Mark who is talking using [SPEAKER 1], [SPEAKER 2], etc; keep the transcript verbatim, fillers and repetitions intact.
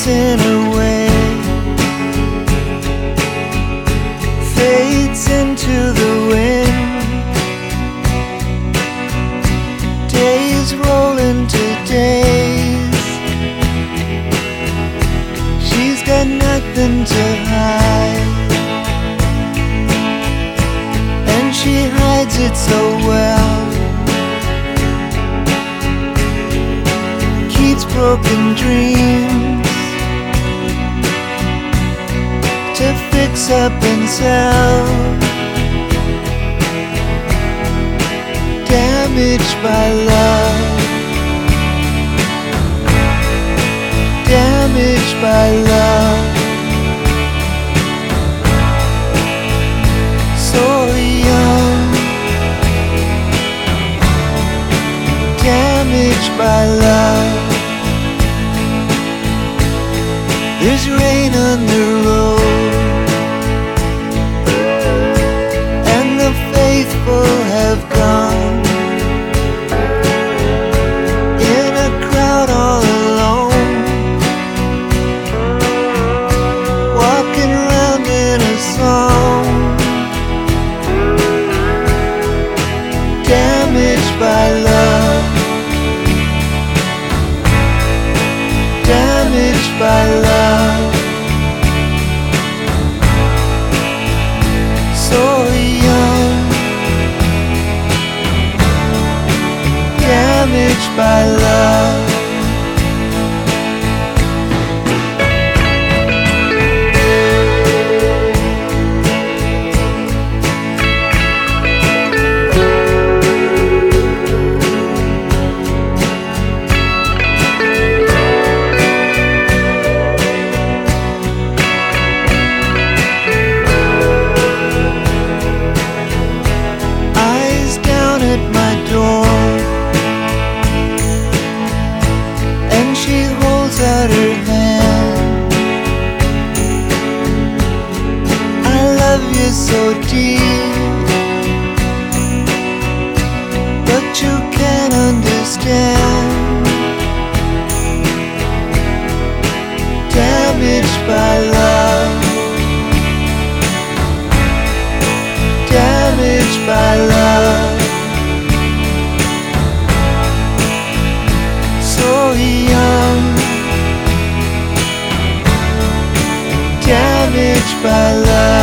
[SPEAKER 1] dancing away, fades into the wind. Days roll into days, she's got nothing to hide, and she hides it so well. Keeps broken dreams to fix up and sell, damaged by love, damaged by love. So young, damaged by love. There's rain on the road, and the faithful have gone. In a crowd all alone, walking around in a song, damaged by love, damaged by love. So young, damaged by love. At my door, and she holds out her hand. I love you so deep, but you can't understand. Damaged by love, damaged by love. So young, damaged by love.